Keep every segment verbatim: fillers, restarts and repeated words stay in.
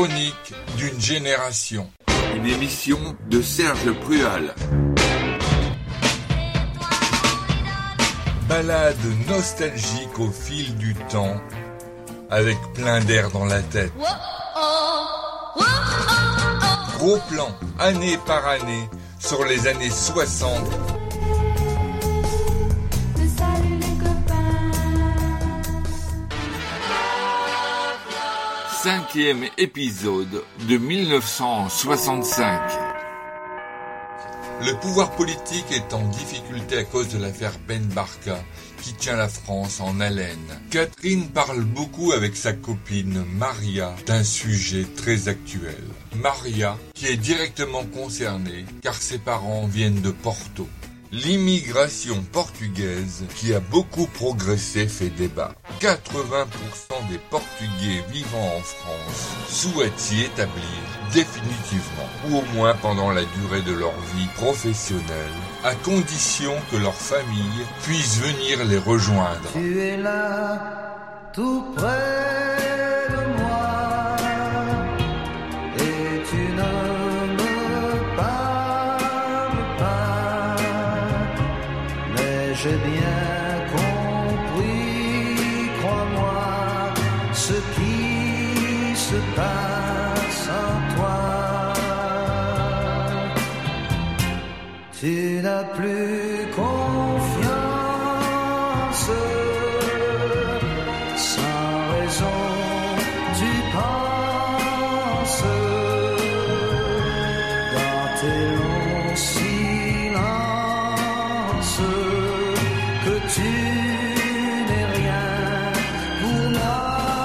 chronique d'une génération. Une émission de Serge Prual. Balade nostalgique au fil du temps, avec plein d'air dans la tête. Gros plan, année par année, sur les années soixante. Cinquième épisode de mille neuf cent soixante-cinq. Le pouvoir politique est en difficulté à cause de l'affaire Ben Barka qui tient la France en haleine. Catherine parle beaucoup avec sa copine Maria d'un sujet très actuel. Maria qui est directement concernée car ses parents viennent de Porto. L'immigration portugaise qui a beaucoup progressé fait débat. quatre-vingts pour cent des Portugais vivant en France souhaitent s'y établir définitivement, ou au moins pendant la durée de leur vie professionnelle, à condition que leur famille puisse venir les rejoindre. Tu es là, tout près de moi, et tu ne me parles pas, mais j'ai bien compris, crois-moi, ce qui se passe en toi. Tu n'as plus confiance, sans raison tu penses, dans tes longs silences, que tu n'es rien pour moi.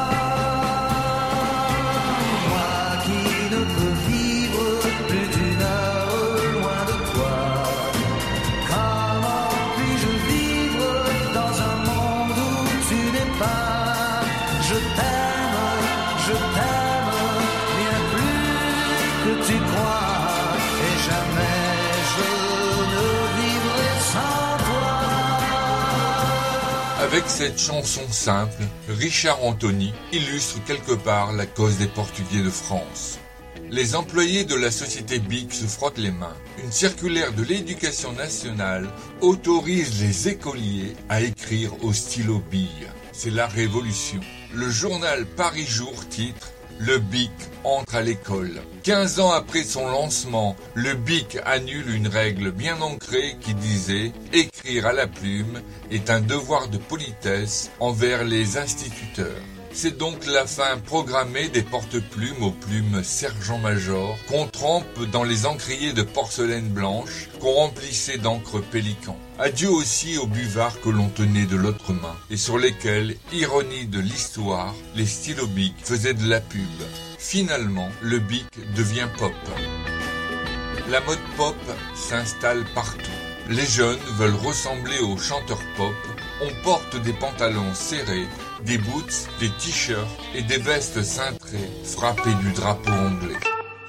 Moi qui ne peux vivre plus d'une heure loin de toi. Comment puis-je vivre dans un monde où tu n'es pas? Je t'aime, je t'aime bien plus que tu crois, et jamais je ne vivrai sans toi. Avec cette chanson simple, Richard Anthony illustre quelque part la cause des Portugais de France. Les employés de la société B I C se frottent les mains. Une circulaire de l'Éducation nationale autorise les écoliers à écrire au stylo bille. C'est la révolution. Le journal Paris Jour titre « Le B I C entre à l'école ». quinze ans après son lancement, le B I C annule une règle bien ancrée qui disait « Écrire à la plume est un devoir de politesse envers les instituteurs ». C'est donc la fin programmée des porte-plumes aux plumes sergent-major qu'on trempe dans les encriers de porcelaine blanche qu'on remplissait d'encre pélican. Adieu aussi aux buvards que l'on tenait de l'autre main et sur lesquels, ironie de l'histoire, les stylos B I C faisaient de la pub. Finalement, le B I C devient pop. La mode pop s'installe partout. Les jeunes veulent ressembler aux chanteurs pop. On porte des pantalons serrés, des boots, des t-shirts et des vestes cintrées frappées du drapeau anglais.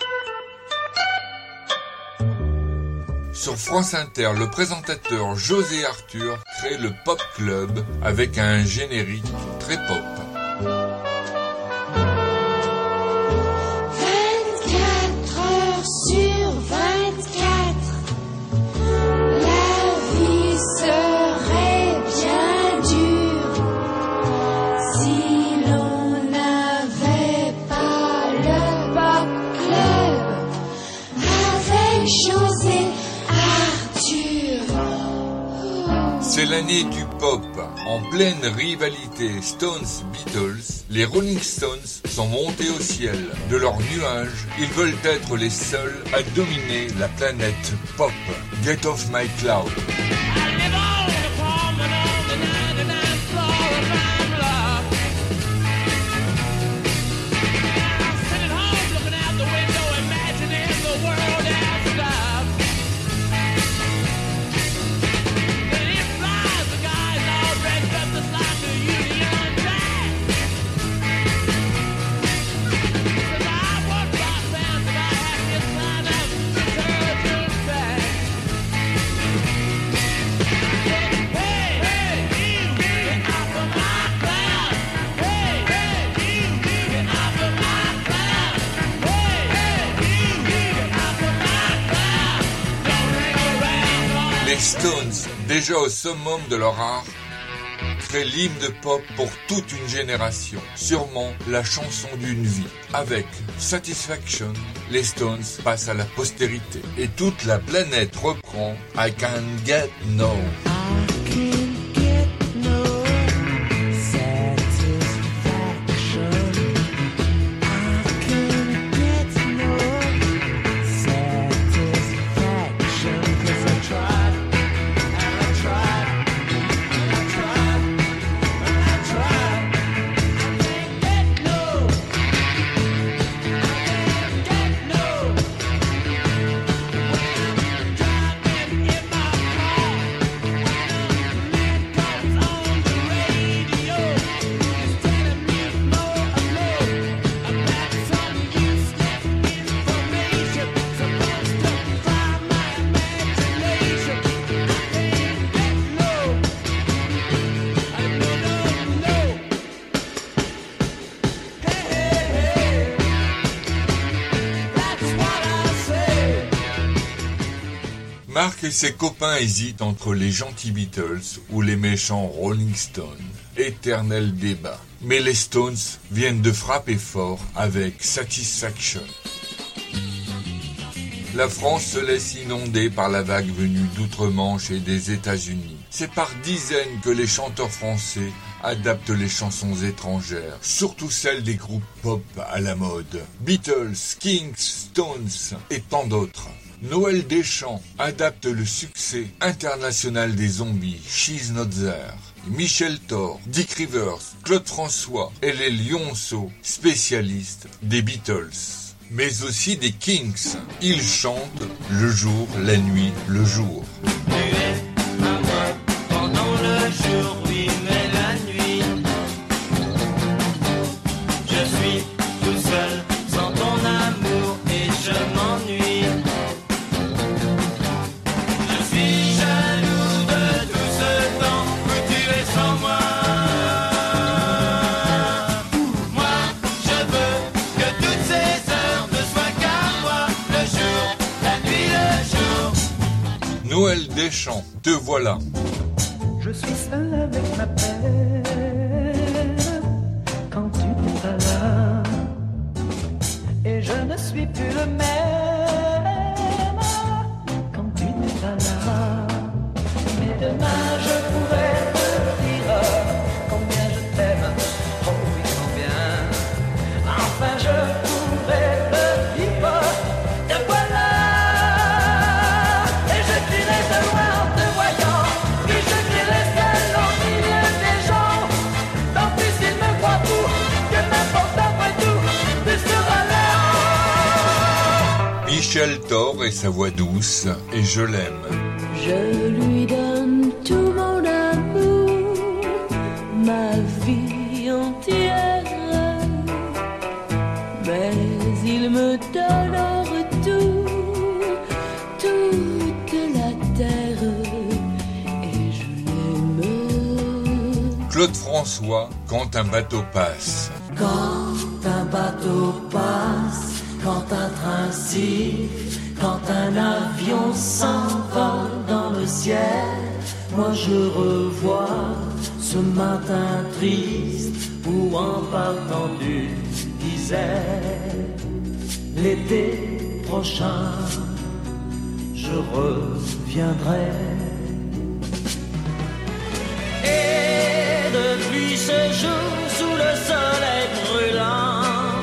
Sur France Inter, le présentateur José Arthur crée le Pop Club avec un générique très pop. vingt-quatre heures sur vingt-quatre, la vie serait bien dure si l'on n'avait pas le Pop Club avec José Arthur. C'est l'année du pop. En pleine rivalité Stones-Beatles, les Rolling Stones sont montés au ciel. De leurs nuages, ils veulent être les seuls à dominer la planète pop. Get off my cloud. déjà au summum de leur art, créent l'hymne de pop pour toute une génération, sûrement la chanson d'une vie. Avec Satisfaction, les Stones passent à la postérité et toute la planète reprend I Can't Get No. Mark et ses copains hésitent entre les gentils Beatles ou les méchants Rolling Stones. Éternel débat. Mais les Stones viennent de frapper fort avec Satisfaction. La France se laisse inonder par la vague venue d'outre-Manche et des États-Unis. C'est par dizaines que les chanteurs français adaptent les chansons étrangères, surtout celles des groupes pop à la mode. Beatles, Kings, Stones et tant d'autres. Noël Deschamps adapte le succès international des Zombies, She's Not There. Michel Thor, Dick Rivers, Claude François et les Lionceaux, spécialistes des Beatles. Mais aussi des Kings. Ils chantent le jour, la nuit, le jour. Tu es ma voix pendant le jour, oui, mais la nuit. Je suis tout seul sans ton amour et je m'ennuie. Je suis jaloux de tout ce temps que tu es sans moi. Moi, je veux que toutes ces heures ne soient qu'à moi. Le jour, la nuit, le jour. Noël Deschamps, te voilà. Je suis seul avec ma peine quand tu n'es pas là. Et je ne suis plus le même quand tu n'es pas là. Mais demain je pourrais te dire combien je t'aime, oh oui combien. Enfin je pourrais te vivre, te voilà. Et je crierai de loin en te voyant, puis je crierai seul au milieu des gens. Tant pis s'ils me croient fou, que n'importe après tout, tu seras là. Michel Thor et sa voix douce, et je l'aime. Je lui donne tout mon amour, ma vie entière. Mais il me donne en retour toute la terre et je l'aime. Claude François, quand un bateau passe. Quand un bateau passe, quand un train siffle, quand un avion s'envole dans le ciel, moi je revois ce matin triste où en partant tu disais l'été prochain je reviendrai. Et depuis ce jour sous le soleil brûlant,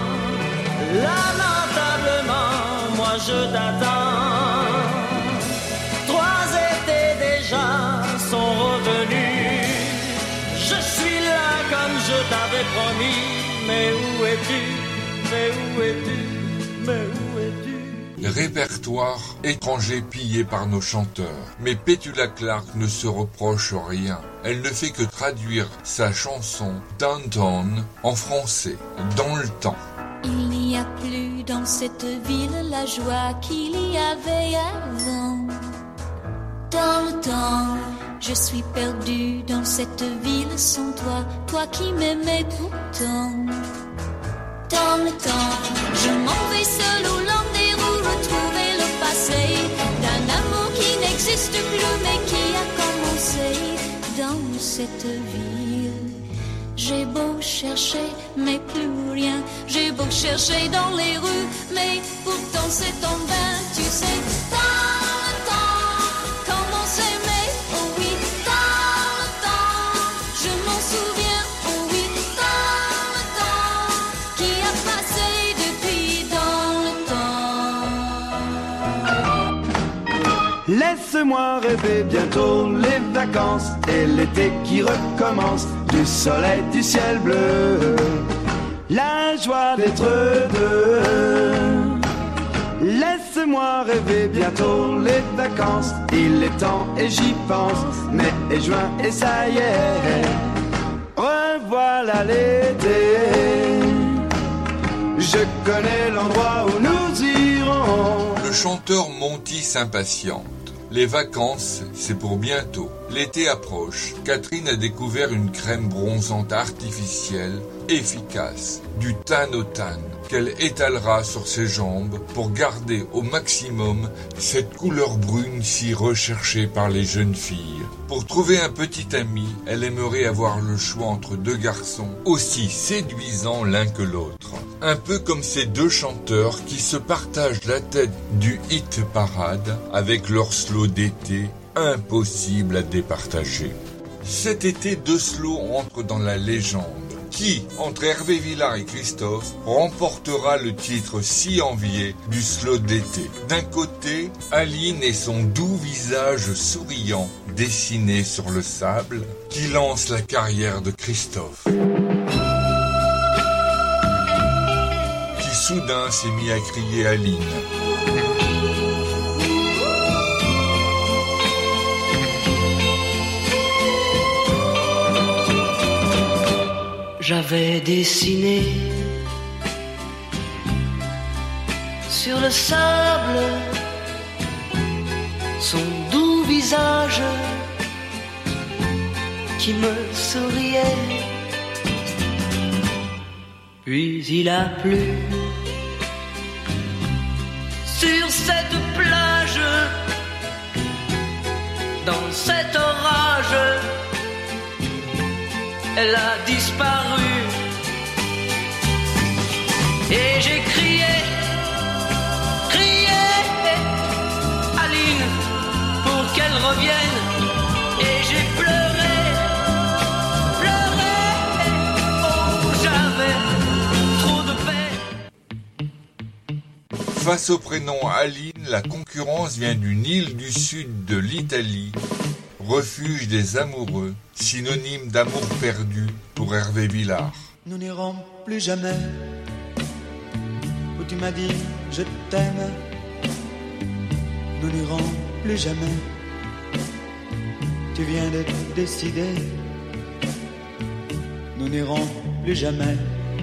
lamentablement, moi je t'attends. Trois étés déjà sont revenus. Je suis là comme je t'avais promis. Mais où es-tu? Mais où es-tu? Mais où es-tu? Répertoire étranger pillé par nos chanteurs. Mais Petula Clark ne se reproche rien. Elle ne fait que traduire sa chanson Downtown en français, dans le temps. Il n'y a plus dans cette ville la joie qu'il y avait avant. Dans le temps, je suis perdue dans cette ville sans toi, toi qui m'aimais pourtant. Dans le temps, je m'en vais seule au long des roues retrouver le passé d'un amour qui n'existe plus mais qui a commencé. cette ville. J'ai beau chercher, mais plus rien. J'ai beau chercher dans les rues, mais pourtant c'est en vain. Tu sais, dans le temps, comment s'aimer, oh oui, dans le temps, je m'en souviens, oh oui, dans le temps, qui a passé depuis dans le temps. Laisse-moi rêver bientôt les vacances et l'été qui recommence, du soleil, du ciel bleu, la joie d'être deux. Laisse-moi rêver bientôt les vacances, il est temps et j'y pense, mai et juin et ça y est, revoilà l'été. Je connais l'endroit où nous irons. Le chanteur Monty s'impatiente. Les vacances, c'est pour bientôt. L'été approche. Catherine a découvert une crème bronzante artificielle, efficace, du Than-o-Than, qu'elle étalera sur ses jambes pour garder au maximum cette couleur brune si recherchée par les jeunes filles. Pour trouver un petit ami, elle aimerait avoir le choix entre deux garçons aussi séduisants l'un que l'autre. Un peu comme ces deux chanteurs qui se partagent la tête du hit parade avec leur slow d'été, impossible à départager. Cet été, deux slows entrent dans la légende. Qui, entre Hervé Villard et Christophe, remportera le titre si envié du slow d'été? D'un côté, Aline et son doux visage souriant dessiné sur le sable, qui lance la carrière de Christophe, qui soudain s'est mis à crier Aline. J'avais dessiné sur le sable son doux visage qui me souriait. Puis il a plu sur cette plage, dans cet orage. Elle a disparu et j'ai crié, crié, Aline, pour qu'elle revienne. Et j'ai pleuré, pleuré, oh, j'avais trop de peine. Face au prénom Aline, la concurrence vient d'une île du sud de l'Italie, refuge des amoureux, synonyme d'amour perdu pour Hervé Villard. Nous n'irons plus jamais où tu m'as dit je t'aime. Nous n'irons plus jamais. Tu viens de décider. Nous n'irons plus jamais.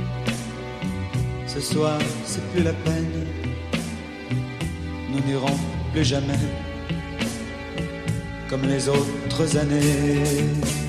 Ce soir c'est plus la peine. Nous n'irons plus jamais comme les autres années.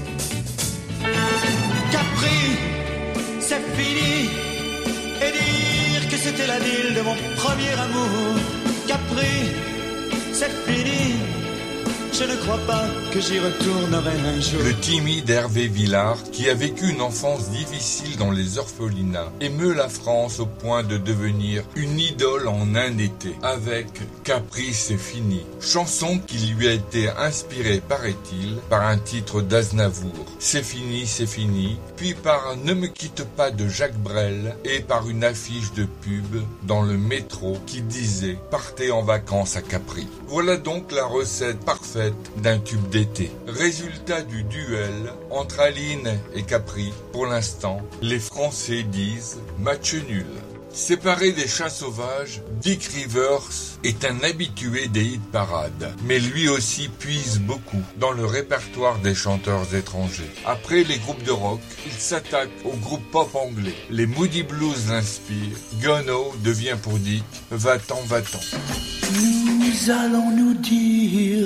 Capri, c'est fini. Et dire que c'était la ville de mon premier amour. Capri, c'est fini. Je ne crois pas que j'y retournerai un jour. Le timide Hervé Villard, qui a vécu une enfance difficile dans les orphelinats, émeut la France au point de devenir une idole en un été, avec Capri c'est fini, chanson qui lui a été inspirée, paraît-il, par un titre d'Aznavour, C'est fini, c'est fini, puis par Ne me quitte pas de Jacques Brel et par une affiche de pub dans le métro qui disait « Partez en vacances à Capri ». Voilà donc la recette parfaite d'un tube d'été. Résultat du duel entre Aline et Capri, pour l'instant, les Français disent match nul. Séparé des chats sauvages, Dick Rivers est un habitué des hit parades, mais lui aussi puise beaucoup dans le répertoire des chanteurs étrangers. Après les groupes de rock, il s'attaque aux groupes pop anglais. Les Moody Blues l'inspirent, Gono devient pour Dick Va-t'en, va-t'en. Nous allons nous dire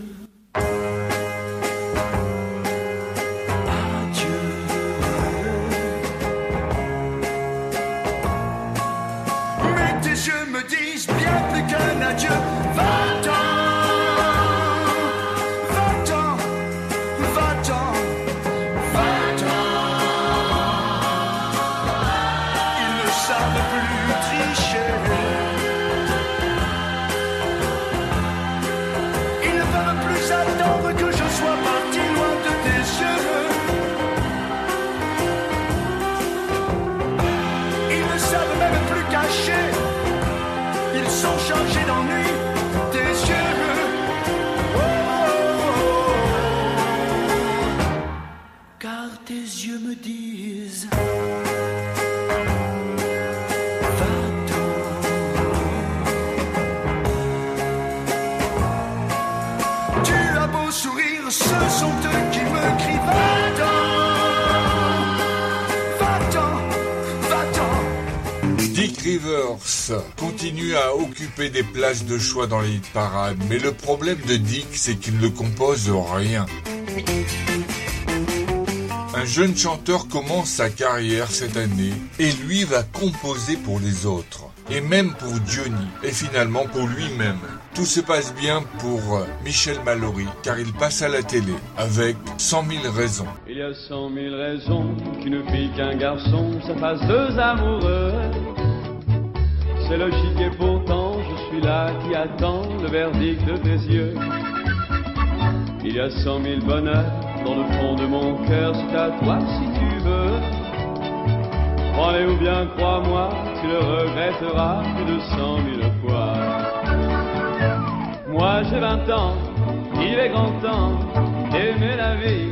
adieu, va-t'en, va-t'en, va-t'en, l'ennui des yeux. Oh, oh, oh. Car tes yeux me disent sourire, ce sont eux qui me crient va-t'en, va-t'en, va-t'en. Dick Rivers continue à occuper des places de choix dans les hit parades, mais le problème de Dick, c'est qu'il ne compose rien. Un jeune chanteur commence sa carrière cette année et lui va composer pour les autres, et même pour Johnny, et finalement pour lui-même. Tout se passe bien pour Michel Mallory, car il passe à la télé avec cent mille raisons. Il y a cent mille raisons qu'une fille qu'un garçon se fasse deux amoureux. C'est logique et pourtant je suis là qui attend le verdict de tes yeux. Il y a cent mille bonheurs dans le fond de mon cœur, c'est à toi si tu veux. Crois-les ou bien crois-moi, tu le regretteras plus de cent mille fois. Moi j'ai vingt ans, il est grand temps d'aimer la vie.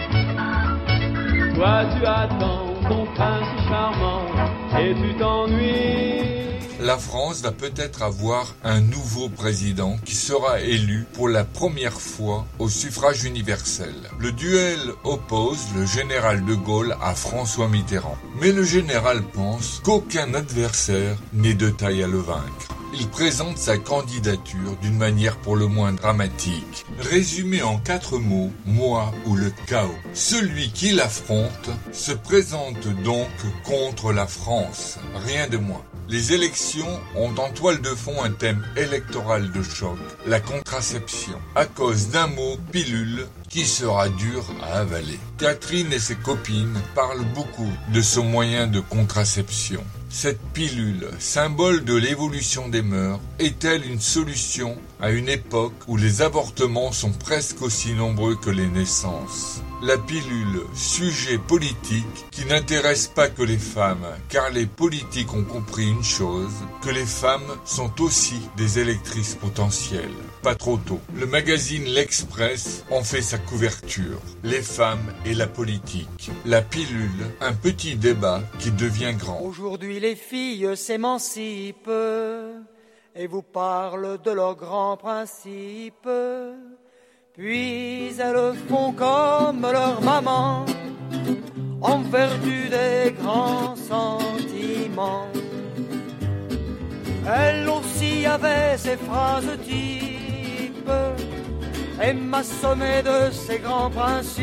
Toi tu attends ton prince charmant et tu t'ennuies. La France va peut-être avoir un nouveau président qui sera élu pour la première fois au suffrage universel. Le duel oppose le général de Gaulle à François Mitterrand. Mais le général pense qu'aucun adversaire n'est de taille à le vaincre. Il présente sa candidature d'une manière pour le moins dramatique. Résumé en quatre mots, moi ou le chaos. Celui qui l'affronte se présente donc contre la France, rien de moins. Les élections ont en toile de fond un thème électoral de choc, la contraception, à cause d'un mot, pilule, qui sera dur à avaler. Catherine et ses copines parlent beaucoup de ce moyen de contraception. Cette pilule, symbole de l'évolution des mœurs, est-elle une solution à une époque où les avortements sont presque aussi nombreux que les naissances? La pilule, sujet politique qui n'intéresse pas que les femmes, car les politiques ont compris une chose, que les femmes sont aussi des électrices potentielles. Pas trop tôt. Le magazine L'Express en fait sa couverture. Les femmes et la politique. La pilule, un petit débat qui devient grand. Aujourd'hui les filles s'émancipent et vous parlent de leurs grands principes. Puis elles font comme leur maman, en vertu des grands sentiments. Elle aussi avait ses phrases types et m'assommait de ses grands principes.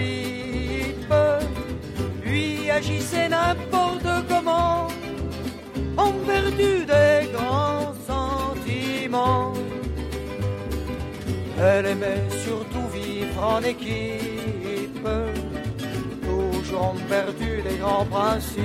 Puis agissait n'importe comment, en vertu des grands sentiments. Elle aimait surtout vivre en équipe, toujours en vertu des grands principes,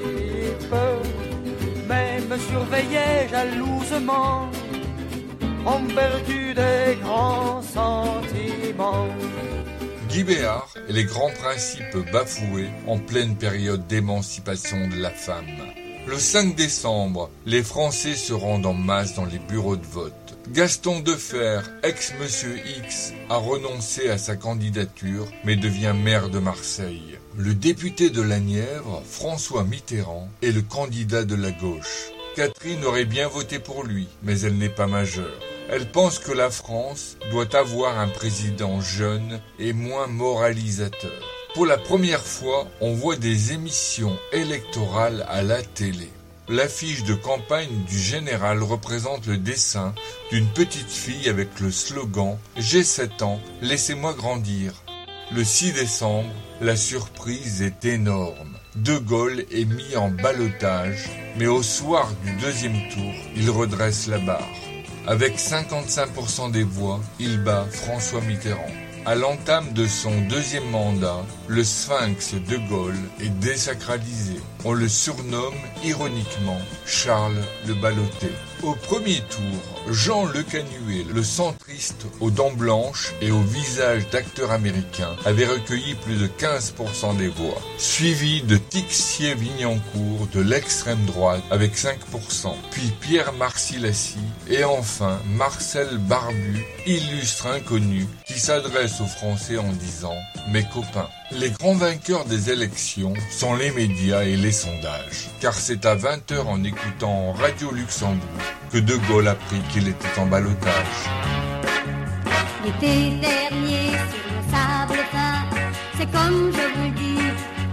mais me surveillait jalousement, en vertu des grands sentiments. Guy Béard et les grands principes bafoués en pleine période d'émancipation de la femme. Le cinq décembre, les Français se rendent en masse dans les bureaux de vote. Gaston Defferre, ex-Monsieur X, a renoncé à sa candidature, mais devient maire de Marseille. Le député de la Nièvre, François Mitterrand, est le candidat de la gauche. Catherine aurait bien voté pour lui, mais elle n'est pas majeure. Elle pense que la France doit avoir un président jeune et moins moralisateur. Pour la première fois, on voit des émissions électorales à la télé. L'affiche de campagne du général représente le dessin d'une petite fille avec le slogan « J'ai sept ans, laissez-moi grandir ». Le six décembre, la surprise est énorme. De Gaulle est mis en ballottage, mais au soir du deuxième tour, il redresse la barre. Avec cinquante-cinq pour cent des voix, il bat François Mitterrand. À l'entame de son deuxième mandat, le Sphinx de Gaulle est désacralisé. On le surnomme ironiquement Charles le Ballotté. Au premier tour, Jean Le Canuet, le centriste aux dents blanches et au visage d'acteur américain, avait recueilli plus de quinze pour cent des voix, suivi de Tixier-Vignancourt de l'extrême droite avec cinq pour cent, puis Pierre Marcy-Lacy et enfin Marcel Barbu, illustre inconnu, qui s'adresse aux Français en disant « Mes copains ». Les grands vainqueurs des élections sont les médias et les sondages, car c'est à vingt heures en écoutant Radio Luxembourg que De Gaulle apprit qu'il était en ballottage. L'été dernier sur le sable fin, c'est comme je vous le dis,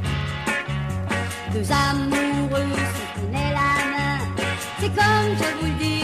deux amoureux se tenaient la main, c'est comme je vous le dis.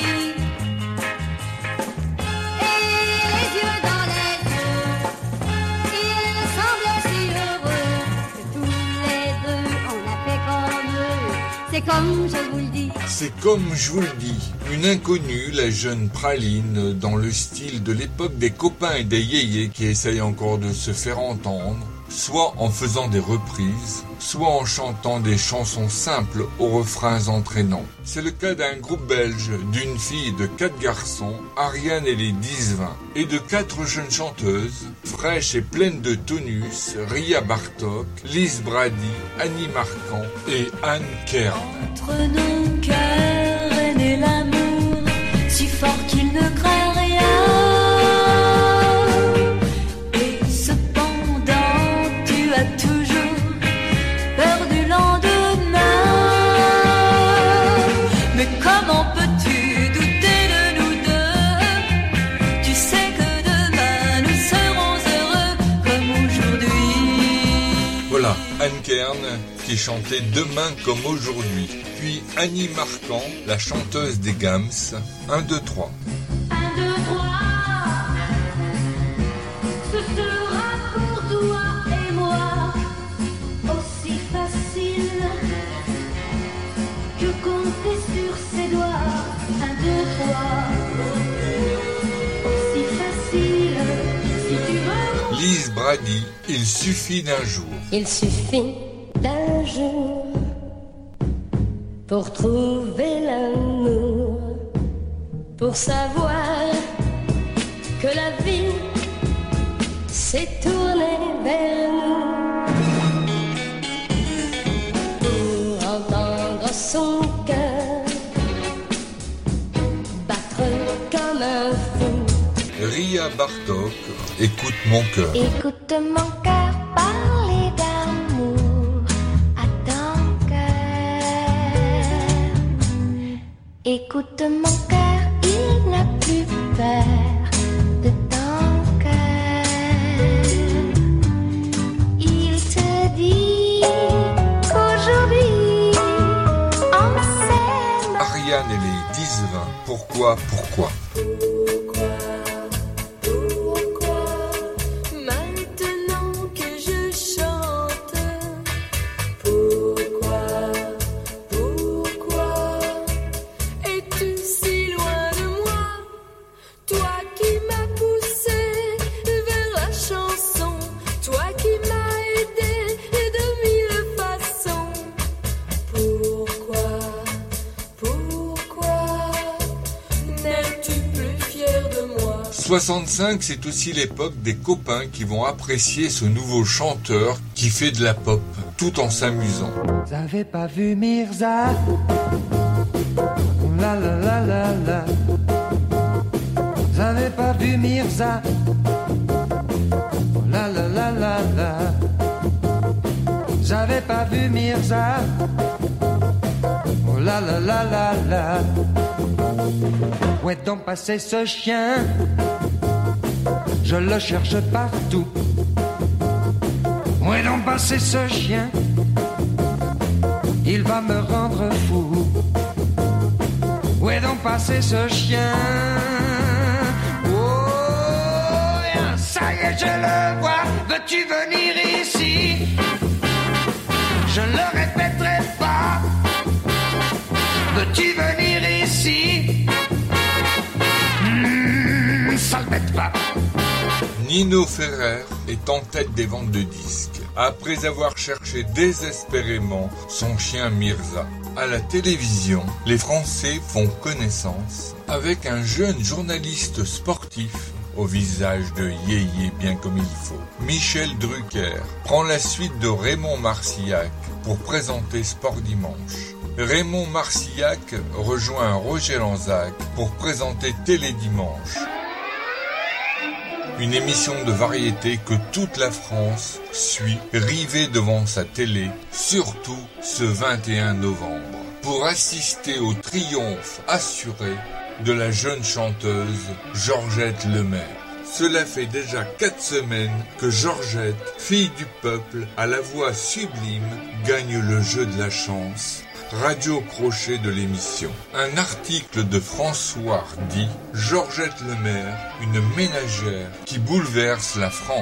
C'est comme je vous le dis. C'est comme je vous le dis. Une inconnue, la jeune Praline, dans le style de l'époque des copains et des yéyés qui essayent encore de se faire entendre, soit en faisant des reprises, soit en chantant des chansons simples aux refrains entraînants. C'est le cas d'un groupe belge, d'une fille de quatre garçons, Ariane et les dix vingt, et de quatre jeunes chanteuses, fraîches et pleines de tonus, Ria Bartok, Lise Brady, Annie Marquand et Anne Kern. Entre nos cœurs est né l'amour, si fort qu'il ne craint rien. Et cependant, tu as toujours peur du lendemain. Mais comment peux-tu douter de nous deux? Tu sais que demain nous serons heureux comme aujourd'hui. Voilà, Anne Kern qui chantait Demain comme aujourd'hui. Puis Annie Marquand, la chanteuse des Gams. un, deux, trois. un, deux, trois. Ce sera pour toi et moi aussi facile que compter sur ses doigts. un, deux, trois. Aussi facile si tu veux. Lise Brady, il suffit d'un jour. Il suffit d'un jour pour trouver l'amour, pour savoir que la vie s'est tournée vers nous, pour entendre son cœur battre comme un fou. Ria Bartok, écoute mon cœur. Écoute mon cœur parler d'amour à ton cœur. Écoute mon cœur, il n'a plus peur de ton cœur. Il te dit qu'aujourd'hui on s'aime. Ariane et les dix vingt, pourquoi, pourquoi? soixante-cinq, c'est aussi l'époque des copains qui vont apprécier ce nouveau chanteur qui fait de la pop, tout en s'amusant. Vous avez pas vu Mirza? La la la la la. Vous avez pas vu Mirza? La la la la la. Vous avez pas vu Mirza? Oh la la la la la. Où est donc passé ce chien? Je le cherche partout. Où est donc passé ce chien? Il va me rendre fou. Où est donc passé ce chien? Oh, ça y est, je le vois. Veux-tu venir ici? Je ne le répéterai pas. Veux-tu venir ici? Mmh, ça le bête pas. Nino Ferrer est en tête des ventes de disques, après avoir cherché désespérément son chien Mirza. À la télévision, les Français font connaissance avec un jeune journaliste sportif au visage de yéyé bien comme il faut. Michel Drucker prend la suite de Raymond Marcillac pour présenter Sport Dimanche. Raymond Marcillac rejoint Roger Lanzac pour présenter Télé Dimanche. Une émission de variété que toute la France suit rivée devant sa télé, surtout ce vingt et un novembre, pour assister au triomphe assuré de la jeune chanteuse Georgette Lemaire. Cela fait déjà quatre semaines que Georgette, fille du peuple, à la voix sublime, gagne le jeu de la chance. Radio crochet de l'émission. Un article de François dit « Georgette Lemaire, une ménagère qui bouleverse la France ».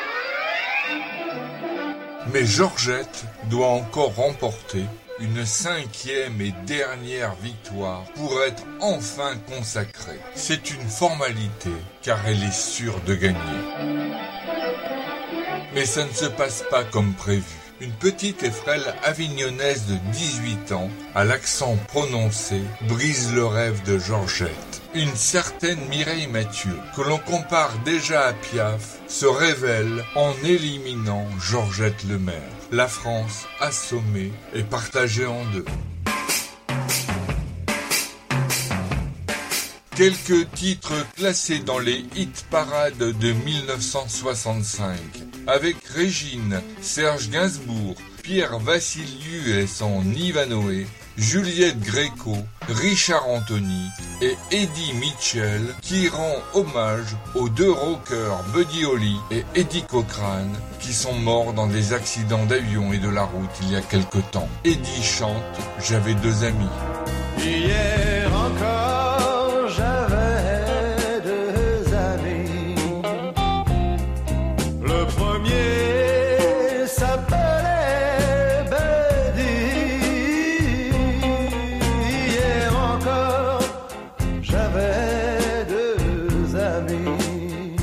Mais Georgette doit encore remporter une cinquième et dernière victoire pour être enfin consacrée. C'est une formalité car elle est sûre de gagner. Mais ça ne se passe pas comme prévu. Une petite et frêle avignonnaise de dix-huit ans, à l'accent prononcé, brise le rêve de Georgette. Une certaine Mireille Mathieu, que l'on compare déjà à Piaf, se révèle en éliminant Georgette Lemaire. La France, assommée et partagée en deux. Quelques titres classés dans les hit-parades de mille neuf cent soixante-cinq, avec Régine, Serge Gainsbourg, Pierre Vassiliou et son Ivanoé, Juliette Gréco, Richard Anthony et Eddie Mitchell, qui rend hommage aux deux rockers Buddy Holly et Eddie Cochran, qui sont morts dans des accidents d'avion et de la route il y a quelque temps. Eddie chante « J'avais deux amis ». Hier encore, j'avais deux amis. Le premier s'appelait Buddy. Hier encore, j'avais deux amis.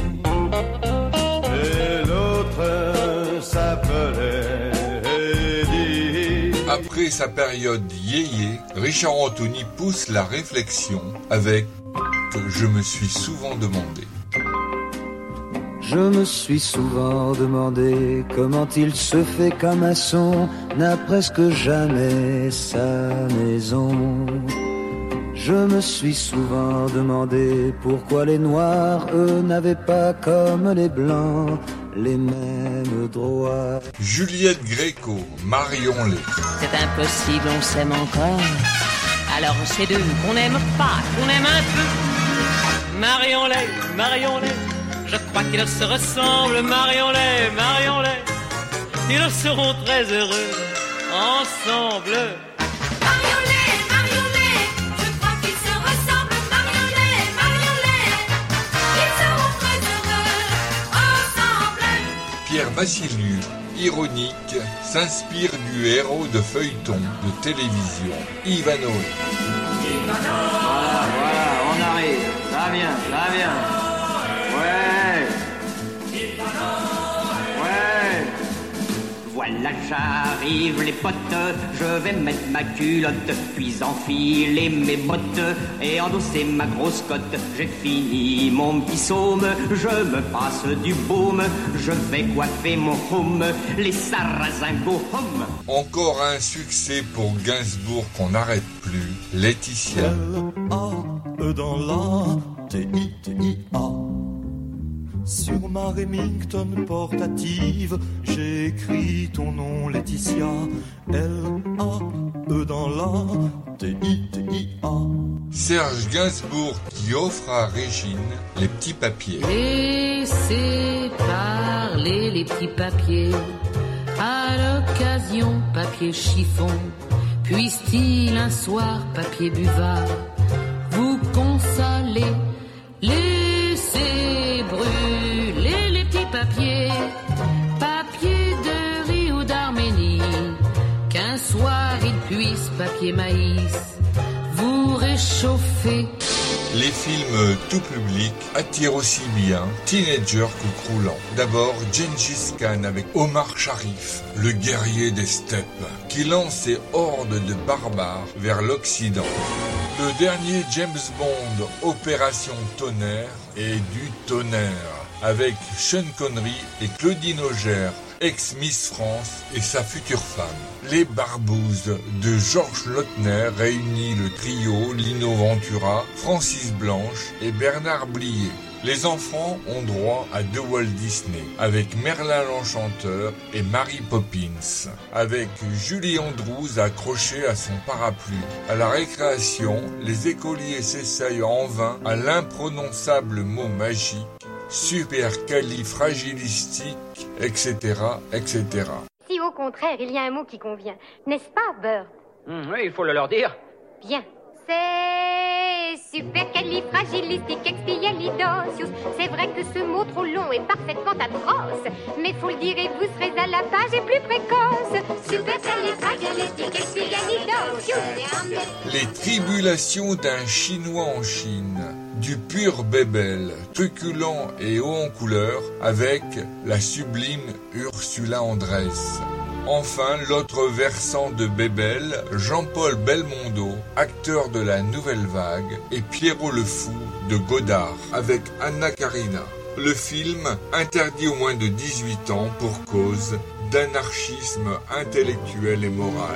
Et l'autre s'appelait Eddie. Après sa période yéyé, Richard Anthony pousse la réflexion avec « Je me suis souvent demandé ». Je me suis souvent demandé comment il se fait qu'un maçon n'a presque jamais sa maison. Je me suis souvent demandé pourquoi les noirs, eux, n'avaient pas comme les blancs les mêmes droits. Juliette Gréco, marions-les. C'est impossible, on s'aime encore. Alors c'est d'eux qu'on n'aime pas, qu'on aime un peu. Marions-les, marions-les. Je crois qu'ils se ressemblent. Marions-les, marions-les. Ils seront très heureux ensemble. Marions-les, marions-les, je crois qu'ils se ressemblent. Marions-les, marions-les, ils seront très heureux ensemble. Pierre Vassiliou, ironique, s'inspire du héros de feuilleton de télévision, Ivanoé. Voilà, voilà, on arrive. Ça va bien, ça va bien. Ouais. Ouais. Voilà, j'arrive les potes, je vais mettre ma culotte, puis enfiler mes bottes et endosser ma grosse cotte. J'ai fini mon petit saume, je me passe du baume, je vais coiffer mon home, les sarrasins go home. Encore un succès pour Gainsbourg qu'on n'arrête plus, Laetitia. L-A-E dans la T-I-T-I-A. Sur ma Remington portative, j'ai écrit ton nom Laetitia. L-A-E dans la T-I-T-I-A. Serge Gainsbourg qui offre à Régine les petits papiers. Laissez parler les petits papiers, à l'occasion papier chiffon. Puisse-t-il un soir papier buvard vous consoler? Laissez brûler les petits papiers, papier de riz ou d'Arménie, qu'un soir il puisse, papier maïs, vous réchauffer. Les films tout public attirent aussi bien teenagers que croulants. D'abord, Gengis Khan avec Omar Sharif, le guerrier des steppes, qui lance ses hordes de barbares vers l'Occident. Le dernier James Bond, Opération Tonnerre, est du tonnerre, avec Sean Connery et Claudine Auger, ex-Miss France et sa future femme. Les Barbouzes de Georges Lautner réunit le trio Lino Ventura, Francis Blanche et Bernard Blier. Les enfants ont droit à deux Walt Disney, avec Merlin l'Enchanteur et Mary Poppins, avec Julie Andrews accrochée à son parapluie. À la récréation, les écoliers s'essayent en vain à l'imprononçable mot magique, supercalifragilistique, et cetera, et cetera. Si au contraire il y a un mot qui convient, n'est-ce pas, Bert? Mmh, oui, il faut le leur dire. Bien. C'est supercalifragilisticexpialidocious. C'est vrai que ce mot trop long est parfaitement atroce, mais faut le dire et vous serez à la page et plus précoce. Supercalifragilisticexpialidocious. Les tribulations d'un Chinois en Chine. Du pur bébel, truculent et haut en couleur, avec la sublime Ursula Andress. Enfin, l'autre versant de Bébel, Jean-Paul Belmondo, acteur de la Nouvelle Vague, et Pierrot le Fou de Godard, avec Anna Karina. Le film interdit aux moins de dix-huit ans pour cause d'anarchisme intellectuel et moral.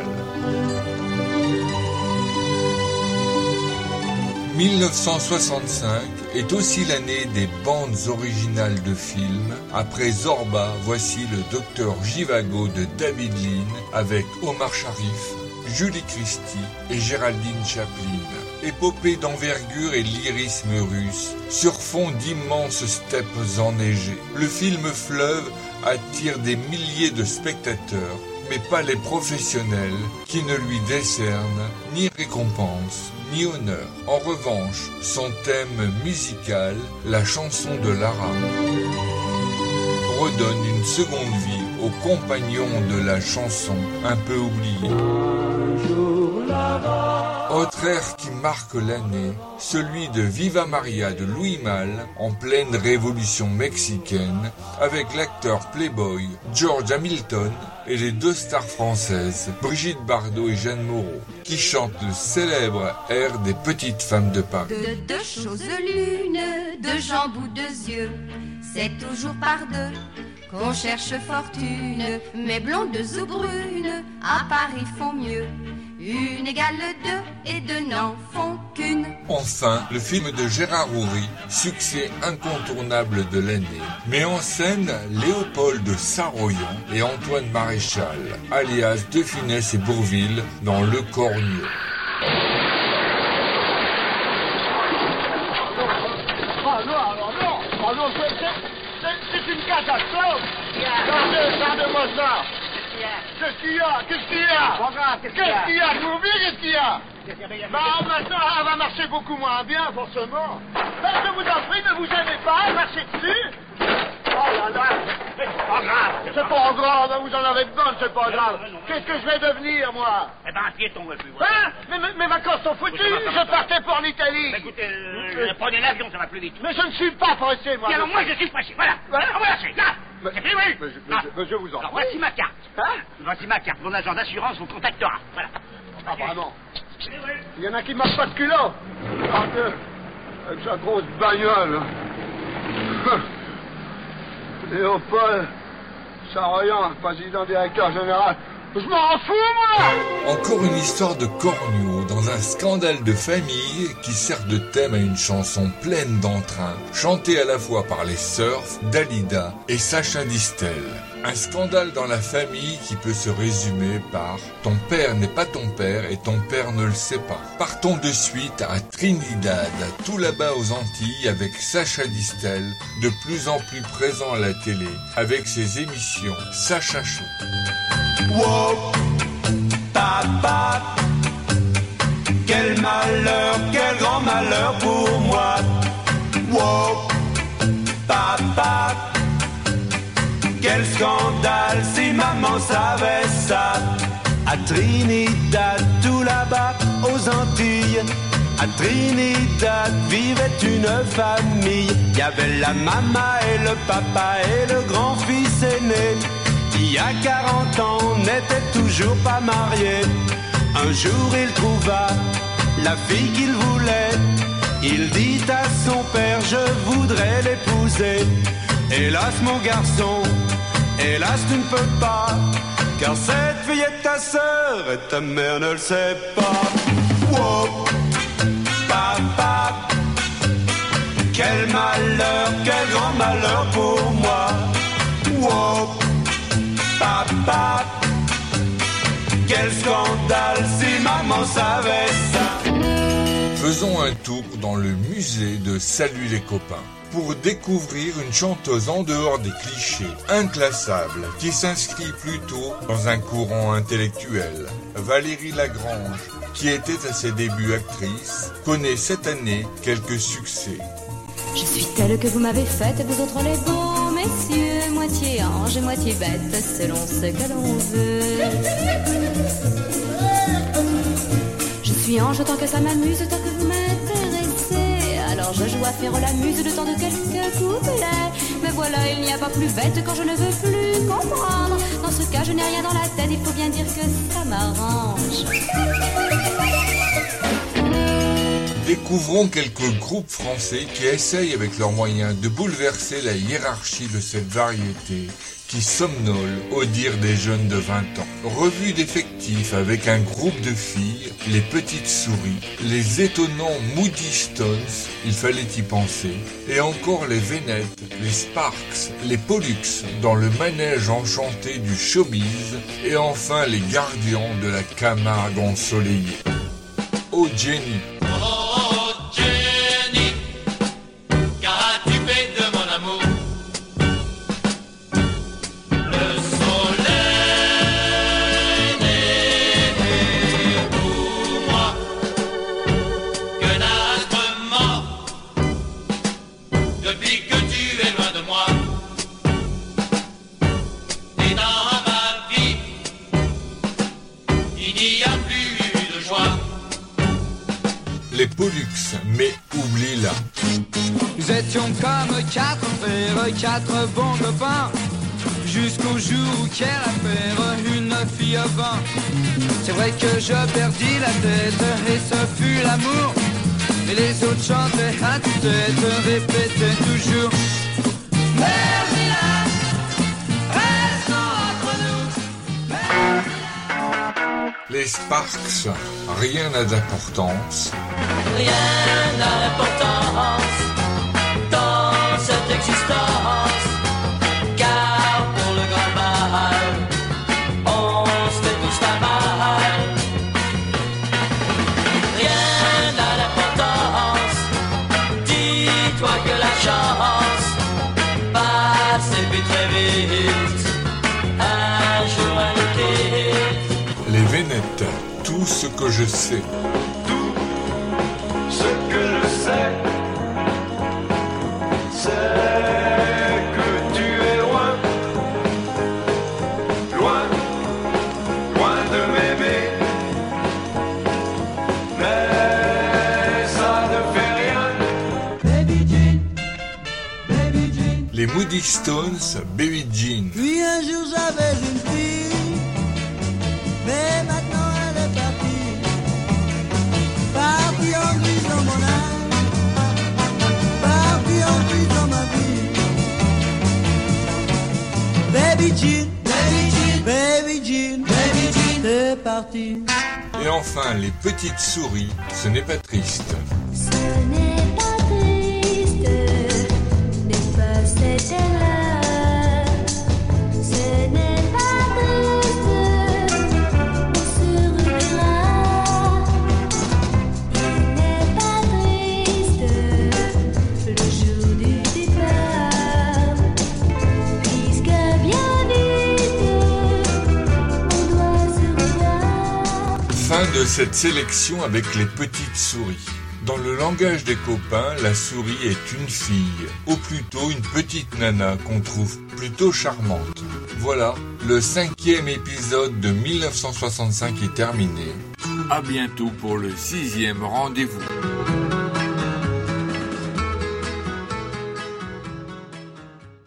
mille neuf cent soixante-cinq est aussi l'année des bandes originales de films. Après Zorba, voici le Docteur Zhivago de David Lean avec Omar Sharif, Julie Christie et Géraldine Chaplin. Épopée d'envergure et lyrisme russe, sur fond d'immenses steppes enneigées. Le film Fleuve attire des milliers de spectateurs, mais pas les professionnels qui ne lui décernent ni récompense ni honneur. En revanche, son thème musical, la chanson de Lara, redonne une seconde vie aux compagnons de la chanson un peu oubliés. Autre air qui marque l'année, celui de Viva Maria de Louis Malle, en pleine révolution mexicaine, avec l'acteur playboy George Hamilton et les deux stars françaises, Brigitte Bardot et Jeanne Moreau, qui chantent le célèbre air des petites femmes de Paris. De deux choses l'une, deux jambes ou deux yeux, c'est toujours par deux qu'on cherche fortune, mais blondes ou brunes, à Paris font mieux. Une égale deux et deux n'en font qu'une. Enfin, le film de Gérard Houry, succès incontournable de l'année, met en scène Léopold de Saroyan et Antoine Maréchal, alias De Funès et Bourvil, dans Le Cornio. Ah non, alors non, ah non, c'est une catastrophe. Regardez, regardez-moi ça. Qu'est-ce qu'il y a? Qu'est-ce qu'il y a? Qu'est-ce qu'il y a? Bourvil, qu'est-ce qu'il y a? Bah maintenant, elle va marcher beaucoup moins bien, forcément. Je vous en prie, ne vous gênez pas, marchez dessus. Oh là là, c'est pas grave. C'est pas grave, vous en avez besoin, c'est pas grave. Qu'est-ce que je vais devenir, moi? Eh ben, un piéton, le plus. Hein? Mais mes vacances sont foutues, je partais pour l'Italie. Bah, écoutez, euh, prenez l'avion, ça va plus vite. Mais je ne suis pas pressé, moi. Et alors moi, je suis pressé, voilà. Voilà, on va lâcher, là. C'est pris, oui. Mais je, mais je, mais je vous en Alors, voici ma carte. Hein? Voici ma carte. Mon agent d'assurance vous contactera. Voilà. Ah, vraiment. Il y en a qui marchent pas de culot. Regardez, avec sa grosse bagnole. Léopold Saroyan, président directeur général. Je m'en fous, moi! Encore une histoire de corneau dans un scandale de famille qui sert de thème à une chanson pleine d'entrain, chantée à la fois par les Surf, Dalida et Sacha Distel. Un scandale dans la famille qui peut se résumer par « Ton père n'est pas ton père et ton père ne le sait pas ». Partons de suite à Trinidad, tout là-bas aux Antilles, avec Sacha Distel, de plus en plus présent à la télé, avec ses émissions Sacha Show. Wow, papa, quel malheur, quel grand malheur pour moi. Wow, papa, quel scandale si maman savait ça. À Trinidad, tout là-bas aux Antilles, À Trinidad vivait une famille. Il y avait la maman et le papa et le grand-fils aîné. Qui à quarante ans n'était toujours pas marié. Un jour il trouva la fille qu'il voulait. Il dit à son père, je voudrais l'épouser. Hélas mon garçon, hélas tu ne peux pas, car cette fille est ta sœur et ta mère ne le sait pas. Wow, papa, quel malheur, quel grand malheur pour moi. Wow, papa, quel scandale si maman savait ça. Faisons un tour dans le musée de Salut les copains pour découvrir une chanteuse en dehors des clichés, inclassable, qui s'inscrit plutôt dans un courant intellectuel. Valérie Lagrange, qui était à ses débuts actrice, connaît cette année quelques succès. Je suis telle que vous m'avez faite, vous autres les beaux messieurs, moitié ange, moitié bête, selon ce que l'on veut. Je suis ange tant que ça m'amuse, tant que vous m'intéressez. Alors je joue à faire la muse le temps de quelques couplets. Mais voilà, il n'y a pas plus bête quand je ne veux plus comprendre. Dans ce cas, je n'ai rien dans la tête, il faut bien dire que ça m'arrange. Découvrons quelques groupes français qui essayent avec leurs moyens de bouleverser la hiérarchie de cette variété qui somnole au dire des jeunes de vingt ans. Revue d'effectifs avec un groupe de filles, les Petites Souris, les étonnants Moody Stones, il fallait y penser, et encore les Vénettes, les Sparks, les Pollux dans le manège enchanté du showbiz, et enfin les gardians de la Camargue ensoleillée. Oh Jenny! Les Pollux, mais oublie-la. Nous étions comme quatre frères, quatre bons copains, jusqu'au jour où quelle affaire, une fille à vingt. C'est vrai que je perdis la tête et ce fut l'amour. Et les autres chantaient à tue-tête, répétaient toujours Mergina, restons entre nous. Les Sparks, rien n'a d'importance. Rien n'a d'importance dans cette existence, car pour le grand mal, on se fait tous la mal. Rien n'a d'importance, dis-toi que la chance passe et puis très vite, un jour un été. Les Vénettes, tout ce que je sais. Ce que je sais, c'est que tu es loin, loin, loin de m'aimer. Mais ça ne fait rien. Baby Jean, Baby Jean. Les Moody Stones, Baby Jean. Puis un jour j'avais une fille, mais maintenant elle est partie, partie en gris dans mon âme, partie en gris dans ma vie. Baby Jean, Baby Jean, Baby Jean, Baby Jean, c'est parti. Et enfin, les Petites Souris, ce n'est pas triste. Ce n'est pas triste de passer tes là. Ce n'est pas triste de se recueillir. Il n'est pas triste le jour du départ, puisque bien vite on doit se revoir. Fin de cette sélection avec les Petites Souris. Dans le langage des copains, la souris est une fille, ou plutôt une petite nana qu'on trouve plutôt charmante. Voilà, le cinquième épisode de mille neuf cent soixante-cinq est terminé. À bientôt pour le sixième rendez-vous.